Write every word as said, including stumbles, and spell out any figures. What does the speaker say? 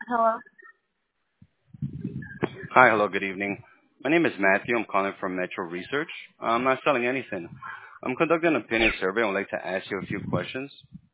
Hello. Hi, hello, good evening. My name is Matthew. I'm calling from Metro Research. I'm not selling anything. I'm conducting an opinion survey. I would like to ask you a few questions.